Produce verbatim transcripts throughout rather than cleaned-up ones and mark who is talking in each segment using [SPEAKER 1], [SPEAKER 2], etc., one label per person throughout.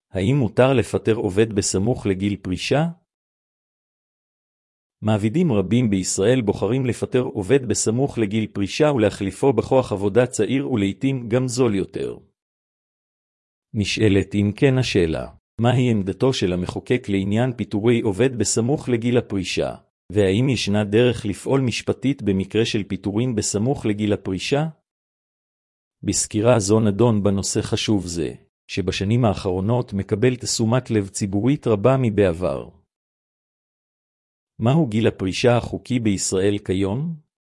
[SPEAKER 1] האם מותר לפטר עובד בסמוך לגיל פרישה? מעבידים רבים בישראל בוחרים לפטר עובד בסמוך לגיל פרישה ולהחליפו בכוח עבודה צעיר ולעיתים גם זול יותר. נשאלת אם כן השאלה, מהי עמדתו של המחוקק לעניין פיטורי עובד בסמוך לגיל הפרישה, והאם ישנה דרך לפעול משפטית במקרה של פיטורים בסמוך לגיל הפרישה? בסקירה זו נדון בנושא חשוב זה, שבשנים האחרונות מקבל תשומת לב ציבורית רבה מבעבר. מהו גיל הפרישה החוקי בישראל כיום?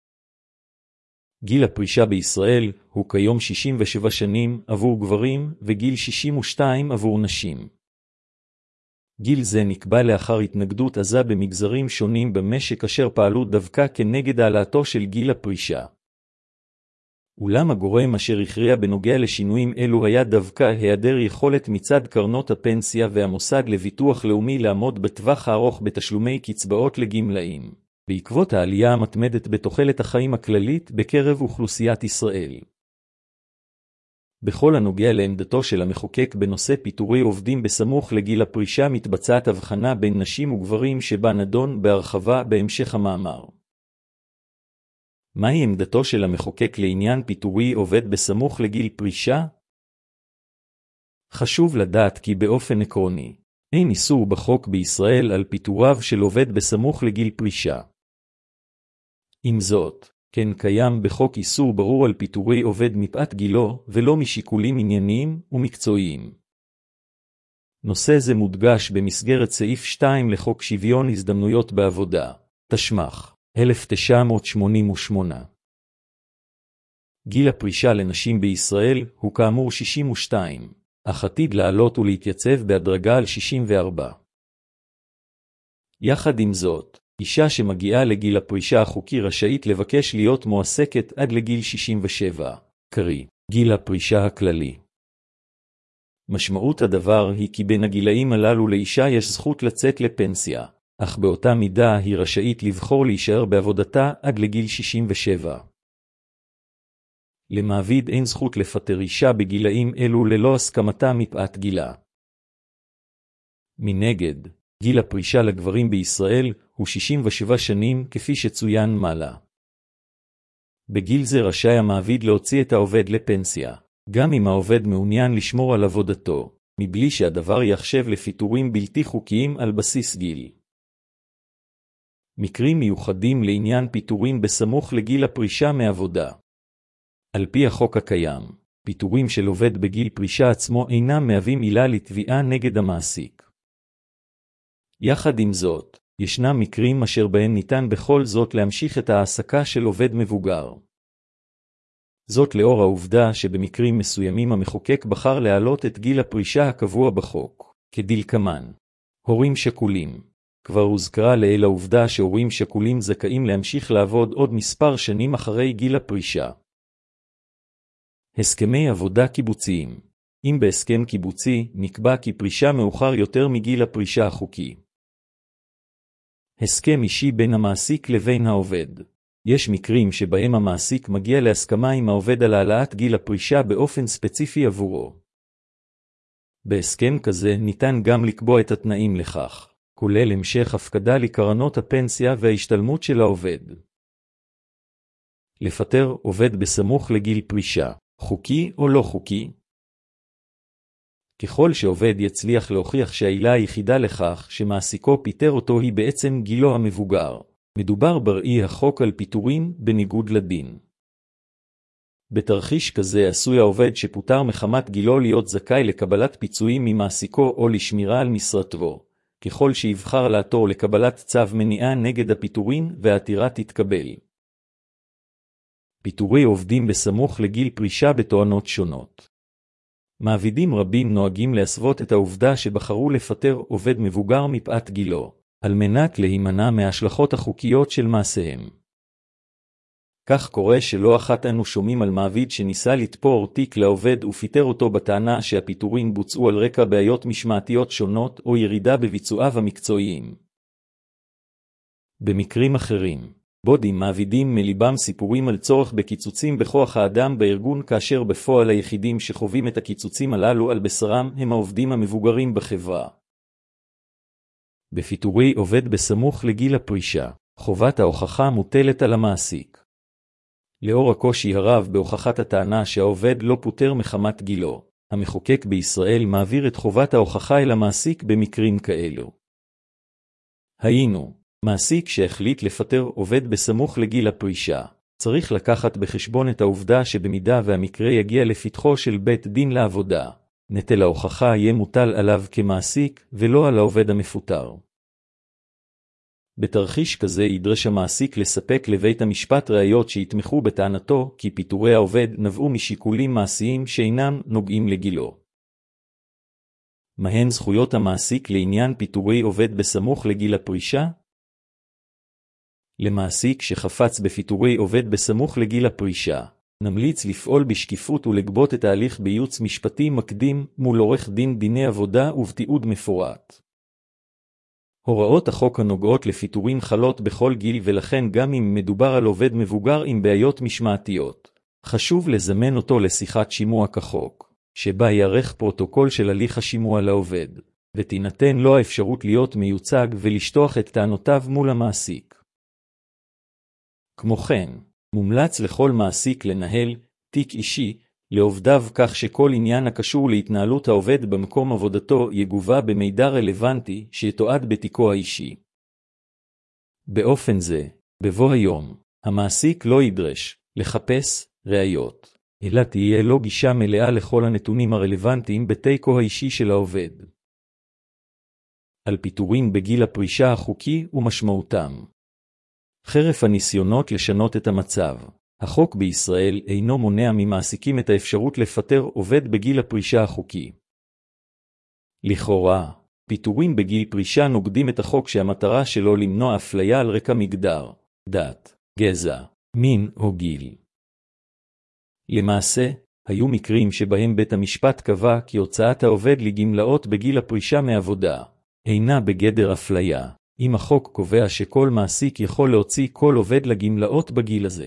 [SPEAKER 1] גיל הפרישה בישראל הוא כיום שישים ושבע שנים עבור גברים וגיל שישים ושתיים עבור נשים. גיל זה נקבע לאחר התנגדות עזה במגזרים שונים במשק אשר פעלו דווקא כנגד העלאתו של גיל הפרישה. אולם הגורם אשר הכריע בנוגע לשינויים אלו היה דווקא היעדר יכולת מצד קרנות הפנסיה והמוסד לביטוח לאומי לעמוד בטווח הארוך בתשלומי קצבאות לגמלאים, בעקבות העלייה המתמדת בתוחלת החיים הכללית בקרב אוכלוסיית ישראל. בכל הנוגע לעמדתו של המחוקק בנושא פיטורי עובדים בסמוך לגיל הפרישה מתבצעת הבחנה בין נשים וגברים שבה נדון בהרחבה בהמשך המאמר. מהי עמדתו של המחוקק לעניין פיטורי עובד בסמוך לגיל פרישה? חשוב לדעת כי באופן עקרוני, אין איסור בחוק בישראל על פיטוריו של עובד בסמוך לגיל פרישה. עם זאת, כן קיים בחוק איסור ברור על פיטורי עובד מפאת גילו ולא משיקולים ענייניים ומקצועיים. נושא זה מודגש במסגרת סעיף שתיים לחוק שוויון הזדמנויות בעבודה, תשמ"ח, אלף תשע מאות שמונים ושמונה. גיל הפרישה לנשים בישראל הוא כאמור שישים ושתיים, אך עתיד לעלות ולהתייצב בהדרגה על שישים וארבע. יחד עם זאת, אישה שמגיעה לגיל הפרישה החוקי רשאית לבקש להיות מועסקת עד לגיל שישים ושבע, קרי, גיל הפרישה הכללי. משמעות הדבר היא כי בין הגילאים הללו לאישה יש זכות לצאת לפנסיה, אך באותה מידה היא רשאית לבחור להישאר בעבודתה עד לגיל שישים ושבע. למעביד אין זכות לפטר אישה בגילאים אלו ללא הסכמתה מפאת גילה. מנגד, גיל הפרישה לגברים בישראל הוא שישים ושבע שנים כפי שצוין מעלה. בגיל זה רשאי המעביד להוציא את העובד לפנסיה, גם אם העובד מעוניין לשמור על עבודתו, מבלי שהדבר יחשב לפיטורים בלתי חוקיים על בסיס גיל. מקרים מיוחדים לעניין פיטורים בסמוך לגיל הפרישה מעבודה. על פי החוק הקיים, פיטורים של עובד בגיל פרישה עצמו אינם מהווים עילה לתביעה נגד המעסיק. יחד עם זאת, ישנם מקרים אשר בהם ניתן בכל זאת להמשיך את העסקה של עובד מבוגר. זאת לאור העובדה שבמקרים מסוימים המחוקק בחר להעלות את גיל הפרישה הקבוע בחוק, כדלקמן. הורים שכולים. כבר הוזכרה לעיל העובדה שהורים שכולים זכאים להמשיך לעבוד עוד מספר שנים אחרי גיל הפרישה. הסכמי עבודה קיבוציים. אם בהסכם קיבוצי נקבע כי פרישה מאוחר יותר מגיל הפרישה החוקי. הסכם אישי בין המעסיק לבין העובד. יש מקרים שבהם המעסיק מגיע להסכמה עם העובד על העלאת גיל הפרישה באופן ספציפי עבורו. בהסכם כזה ניתן גם לקבוע את התנאים לכך, כולל המשך הפקדה לקרנות הפנסיה וההשתלמות של העובד. לפטר עובד בסמוך לגיל פרישה, חוקי או לא חוקי? ככל שעובד יצליח להוכיח שהעילה היחידה לכך שמעסיקו פיטר אותו היא בעצם גילו המבוגר, מדובר בראי החוק על פיטורים בניגוד לדין. בתרחיש כזה עשוי העובד שפוטר מחמת גילו להיות זכאי לקבלת פיצויים ממעסיקו או לשמירה על משרתו, ככל שיבחר לעתור לקבלת צו מניעה נגד הפיטורים והעתירה תתקבל. פיטורי עובדים בסמוך לגיל פרישה בתואנות שונות. מעבידים רבים נוהגים להסוות את העובדה שבחרו לפטר עובד מבוגר מפאת גילו, על מנת להימנע מההשלכות החוקיות של מעשיהם. כך קורה שלא אחת אנו שומעים על מעביד שניסה לתפור תיק לעובד ופיטר אותו בטענה שהפיטורים בוצעו על רקע בעיות משמעתיות שונות או ירידה בביצועיו המקצועיים. במקרים אחרים, בודים מעבידים מליבם סיפורים על צורך בקיצוצים בכוח האדם בארגון, כאשר בפועל היחידים שחווים את הקיצוצים הללו על בשרם הם העובדים המבוגרים בחברה. בפיטורי עובד בסמוך לגיל הפרישה, חובת ההוכחה מוטלת על המעסיק. לאור הקושי הרב בהוכחת הטענה שהעובד לא פוטר מחמת גילו, המחוקק בישראל מעביר את חובת ההוכחה אל המעסיק במקרים כאלו. היינו, מעסיק שהחליט לפטר עובד בסמוך לגיל הפרישה, צריך לקחת בחשבון את העובדה שבמידה והמקרה יגיע לפתחו של בית דין לעבודה, נטל ההוכחה יהיה מוטל עליו כמעסיק ולא על העובד המפוטר. בתרחיש כזה ידרש המעסיק לספק לבית המשפט ראיות שיתמכו בטענתו כי פיטורי העובד נבעו משיקולים מעשיים שאינם נוגעים לגילו. מהן זכויות המעסיק לעניין פיטורי עובד בסמוך לגיל הפרישה? למעסיק שחפץ בפיטורי עובד בסמוך לגיל הפרישה, נמליץ לפעול בשקיפות ולגבות את ההליך בייעוץ משפטי מקדים מול עורך דין דיני עבודה ובתיעוד מפורט. הוראות החוק הנוגעות לפיטורים חלות בכל גיל, ולכן גם אם מדובר על עובד מבוגר עם בעיות משמעתיות, חשוב לזמן אותו לשיחת שימוע כחוק, שבה יערך פרוטוקול של הליך השימוע לעובד, ותינתן לו האפשרות להיות מיוצג ולשטוח את טענותיו מול המעסיק. כמו כן, מומלץ לכל מעסיק לנהל תיק אישי לעובדיו, כך שכל עניין הקשור להתנהלות העובד במקום עבודתו יגובה במידע רלוונטי שיתועד בתיקו האישי. באופן זה, בבוא היום, המעסיק לא ידרש לחפש ראיות, אלא תהיה לו גישה מלאה לכל הנתונים הרלוונטיים בתיקו האישי של העובד. על פיטורים בגיל הפרישה החוקי ומשמעותם. חרף הניסיונות לשנות את המצב, החוק בישראל אינו מונע ממעסיקים את האפשרות לפטר עובד בגיל הפרישה החוקי. לכאורה, פיטורים בגיל פרישה נוגדים את החוק שהמטרה שלו למנוע אפליה על רקע מגדר, דת, גזע, מין או גיל. למעשה, היו מקרים שבהם בית המשפט קבע כי הוצאת העובד לגמלאות בגיל הפרישה מעבודה אינה בגדר אפליה, אם החוק קובע שכל מעסיק יכול להוציא כל עובד לגמלאות בגיל הזה.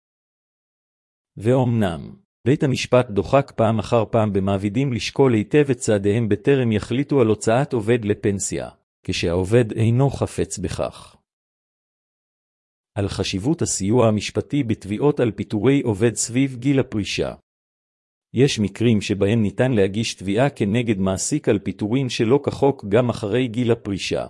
[SPEAKER 1] ואומנם, בית המשפט דוחק פעם אחר פעם במעבידים לשקול היטב את צעדיהם בטרם יחליטו על הוצאת עובד לפנסיה, כשהעובד אינו חפץ בכך. על חשיבות הסיוע המשפטי בתביעות על פיטורי עובד סביב גיל הפרישה. יש מקרים שבהם ניתן להגיש תביעה כנגד מעסיק על פיטורים שלא כחוק גם אחרי גיל הפרישה.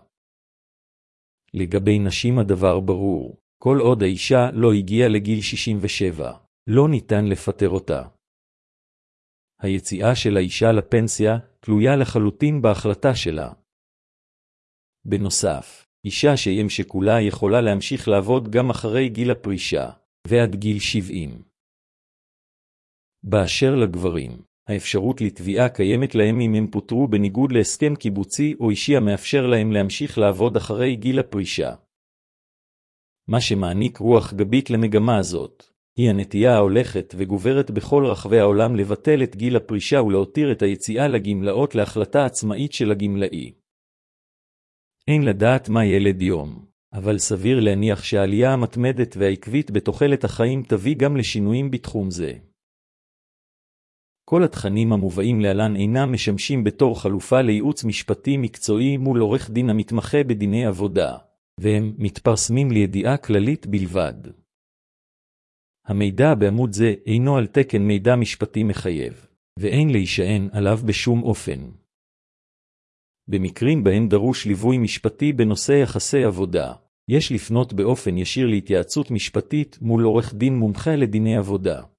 [SPEAKER 1] לגבי נשים הדבר ברור, כל עוד האישה לא הגיעה לגיל שישים ושבע, לא ניתן לפטר אותה. היציאה של האישה לפנסיה תלויה לחלוטין בהחלטה שלה. בנוסף, אישה שאם שכולה יכולה להמשיך לעבוד גם אחרי גיל הפרישה, ועד גיל שבעים. באשר לגברים, האפשרות לתביעה קיימת להם אם הם פוטרו בניגוד להסכם קיבוצי או אישי המאפשר להם להמשיך לעבוד אחרי גיל הפרישה. מה שמעניק רוח גבית למגמה הזאת, היא הנטייה ההולכת וגוברת בכל רחבי העולם לבטל את גיל הפרישה ולהותיר את היציאה לגמלאות להחלטה עצמאית של הגמלאי. אין לדעת מה ילד יום, אבל סביר להניח שהעלייה המתמדת והעקבית בתוחלת החיים תביא גם לשינויים בתחום זה. כל התכנים המובאים להלן אינם משמשים בתור חלופה לייעוץ משפטי מקצועי מול עורך דין המתמחה בדיני עבודה, והם מתפרסמים לידיעה כללית בלבד. המידע בעמוד זה אינו על תקן מידע משפטי מחייב, ואין להישען עליו בשום אופן. במקרים בהם דרוש ליווי משפטי בנושא יחסי עבודה, יש לפנות באופן ישיר להתייעצות משפטית מול עורך דין מומחה לדיני עבודה.